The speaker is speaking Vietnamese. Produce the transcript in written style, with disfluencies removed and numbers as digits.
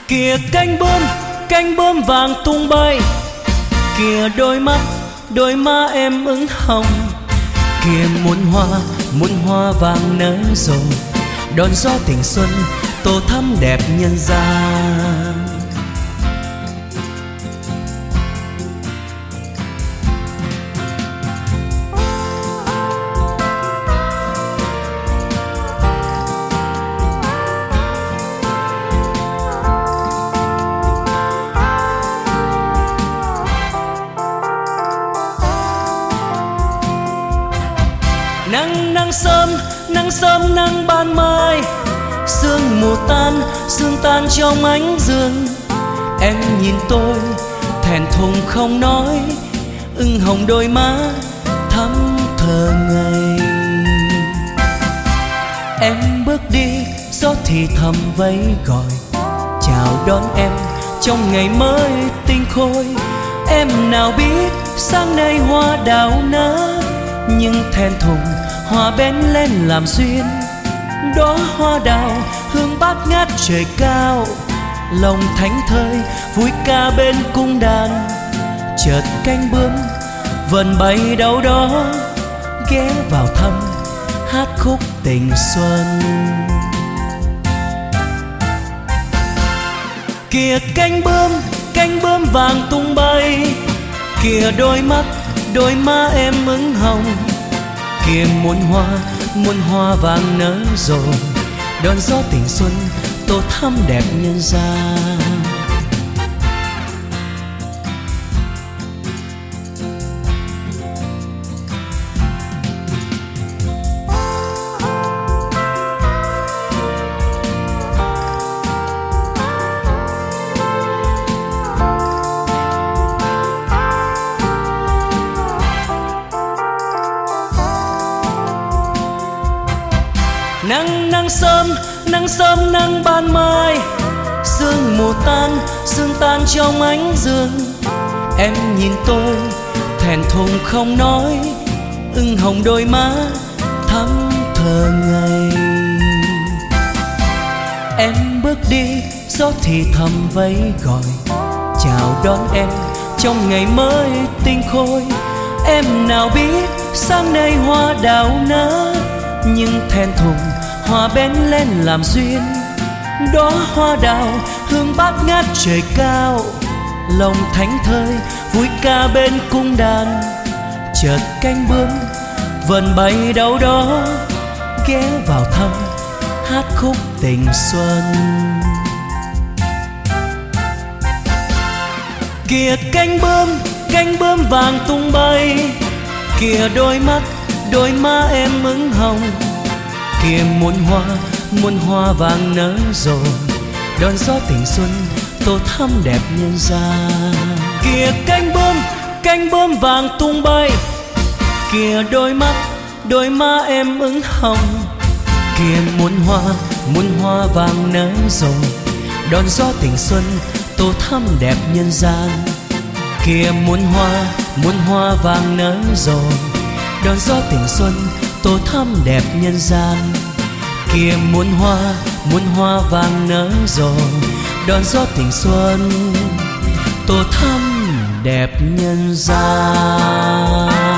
Kìa cánh bướm vàng tung bay, kìa đôi má em ửng hồng. Kìa muôn hoa vàng nở rộ, đón gió tình xuân tô thắm đẹp nhân gian. Nắng sớm nắng ban mai, sương mù sương tan trong ánh dương. Em nhìn tôi thẹn thùng không nói, ửng hồng đôi má thắm thờ ngây. Em bước đi gió thì thầm vẫy gọi, chào đón em trong ngày mới tinh khôi. Em nào biết sáng nay hoa đào nở, nhưng thẹn thùng hoa bén lên làm duyên. Đóa hoa đào hương bát ngát trời cao, lòng thánh thơi vui ca bên cung đàn. Chợt cánh bướm vần bay đâu đó, ghé vào thăm hát khúc tình xuân. Kìa cánh bướm vàng tung bay, kìa đôi má em ửng hồng. Kìa muôn hoa vàng nở rộ, đón gió tình xuân tô thắm đẹp nhân gian. Nắng sớm nắng ban mai, sương mù sương tan trong ánh dương. Em nhìn tôi thẹn thùng không nói, ửng hồng đôi má thắm thờ ngây. Em bước đi gió thì thầm vẫy gọi, chào đón em trong ngày mới tinh khôi. Em nào biết sáng nay hoa đào nở, nhưng thẹn thùng hoa bén lên làm duyên. Đóa hoa đào hương bát ngát trời cao, lòng thánh thơi vui ca bên cung đàn. Chợt cánh bướm vần bay đâu đó, ghé vào thăm hát khúc tình xuân. Kìa cánh bướm vàng tung bay, kìa đôi má em ửng hồng. Kìa muôn hoa vàng nở rộ, đón gió tình xuân tô thắm đẹp nhân gian. Kìa cánh bướm vàng tung bay, kìa đôi má em ửng hồng. Kìa muôn hoa vàng nở rộ, đón gió tình xuân tô thắm đẹp nhân gian. Kìa muôn hoa vàng nở rộ, đón gió tình xuân tô thắm đẹp nhân gian. Kìa muôn hoa vàng nở rộ, đón gió tình xuân tô thắm đẹp nhân gian.